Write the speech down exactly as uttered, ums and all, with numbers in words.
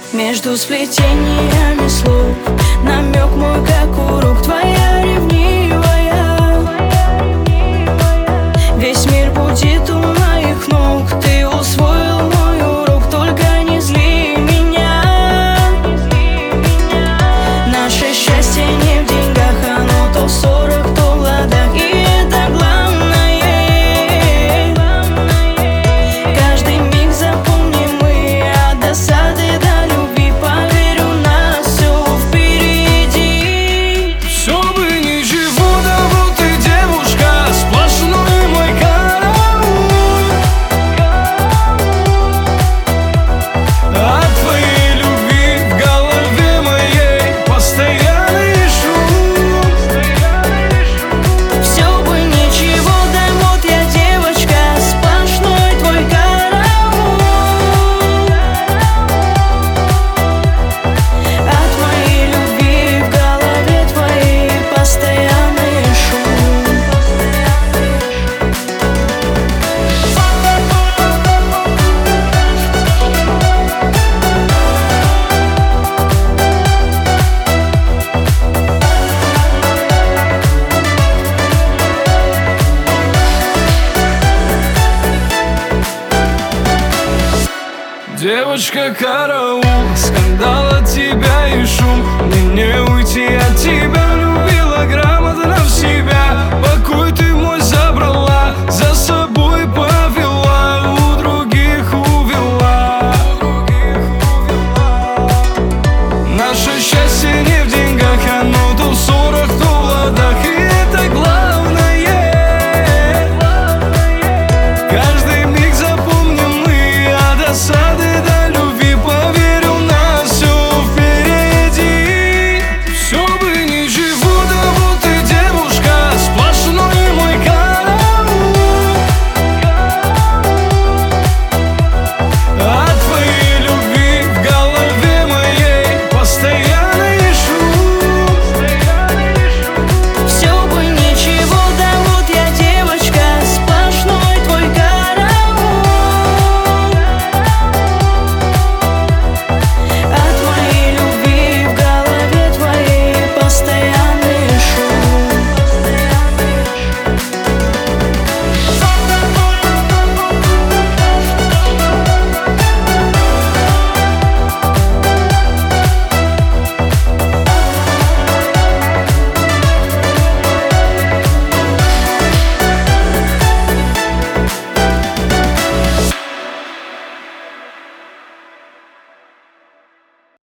Между сплетениями слов намек мой, как урок, твоя ревнивая. Весь мир будет у моих ног, ты усвоил мой урок, только не зли меня. Наше счастье не в деньгах, оно то в ссорах, то в ладах, и это главное. Каждый миг запомним мы, от досады до любви, поверь, у нас все впереди. Все бы ничего, да вот ты девушка, сплошной мой караул. От твоей любви в голове моей постоянный шум. Все бы ничего, да вот я девочка, сплошной твой караул. От моей любви в голове твоей постоянный шум. Девочка, караул, скандал от тебя и шум. Мне не уйти от тебя,